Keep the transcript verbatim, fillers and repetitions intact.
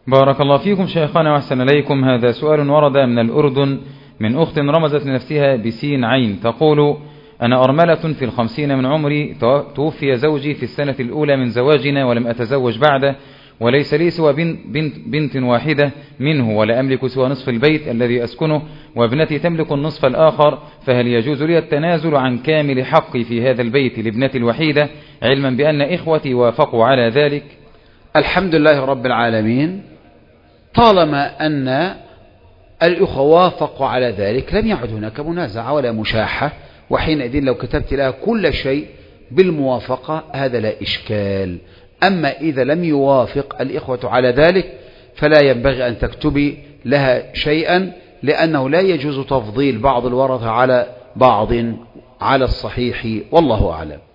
بارك الله فيكم شيخنا وأحسن إليكم. هذا سؤال ورد من الأردن من أخت رمزت لنفسها بسين عين، تقول: أنا أرملة في الخمسين من عمري، توفي زوجي في السنة الأولى من زواجنا ولم أتزوج بعده، وليس لي سوى بنت, بنت, بنت واحدة منه، ولا أملك سوى نصف البيت الذي أسكنه، وابنتي تملك النصف الآخر، فهل يجوز لي التنازل عن كامل حقي في هذا البيت لابنتي الوحيدة، علما بأن إخوتي وافقوا على ذلك؟ الحمد لله رب العالمين. طالما أن الأخوة وافقوا على ذلك لم يعد هناك منازعة ولا مشاحة، وحينئذ لو كتبت لها كل شيء بالموافقة هذا لا إشكال. أما إذا لم يوافق الإخوة على ذلك فلا ينبغي أن تكتبي لها شيئا، لأنه لا يجوز تفضيل بعض الورثة على بعض على الصحيح، والله أعلم.